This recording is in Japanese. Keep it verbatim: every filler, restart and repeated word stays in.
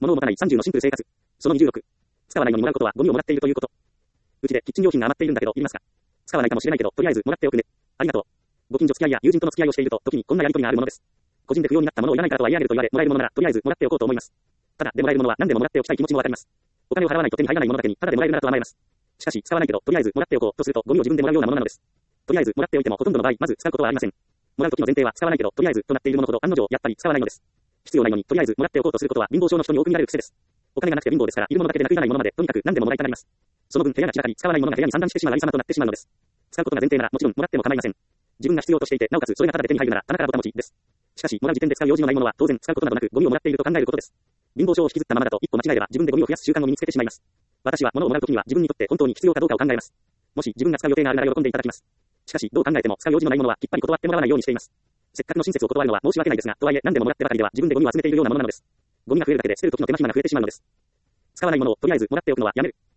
物を持たないさんじゅうのシンプル生活。そのにじゅうろく。使わないのにもらうことはゴミをもらっているということ。うちでキッチン用品が余っているんだけど、いりますか？使わないかもしれないけど、とりあえずもらっておくね。ありがとう。ご近所付き合いや友人との付き合いをしていると、時にこんなやりとりがあるものです。個人で不要になったものをいらないからとは言い上げると言われ、もらえるものなら、とりあえずもらっておこうと思います。ただ、でもらえるものは何でももらっておきたい気持ちもわかります。お金を払わないと手に入らないものだけに、ただでもらえるならと甘えます。しかし、使わないけど、とりあえずもらっておこうとすると、ゴミを自分でもらうようなものなのです。とりあえずもらっておいても、ほとんどの場合、まず使うことはありません。もらう時の前提は使わないけど、とりあえずとなっているものほど案の定、やっぱり使わないのです。必要ないのに、とりあえずもらっておこうとすることは、貧乏症の人に多く見られる癖です。お金がなくて貧乏ですから、いるものだけでなくいらないものまで、とにかく何でももらいたがります。その分、部屋が散らかり、使わないものが部屋に散乱してしまうありさまとなってしまうのです。使うことが前提なら、もちろんもらっても構いません。自分が必要としていて、なおかつそれがタダで手に入るなら、棚からぼたもちです。しかし、もらう時点で使う用事のないものは、当然使うことなどなく、ゴミをもらっていると考えることです。貧乏症を引きずったままだと、一歩間違えれば自分でゴミを増やす習慣を身につけてしまいます。私は物をもらうときには自分にとって本当に必要かどうかを考えます。もし自分が使う予定があるなら喜んでいただきます。しかし、どう考えても使う用事のないものはきっぱり断ってもらわないようにしています。せっかくの親切を断るのは申し訳ないですが、とはいえ何でももらってばかりでは自分でゴミを集めているようなものなのです。ゴミが増えるだけで捨てる時の手間暇が増えてしまうのです。使わないものをとりあえずもらっておくのはやめる。